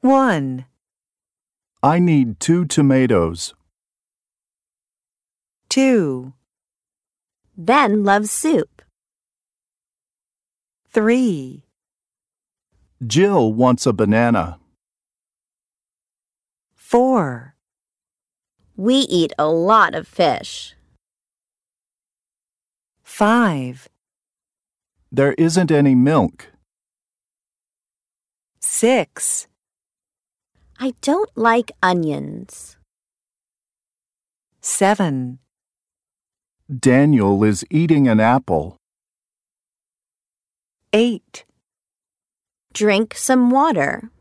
1, I need 2 tomatoes. 2, Ben loves soup. 3, Jill wants a banana. 4, We eat a lot of fish. 5, There isn't any milk. 6, I don't like onions. 7, Daniel is eating an apple. 8. Drink some water.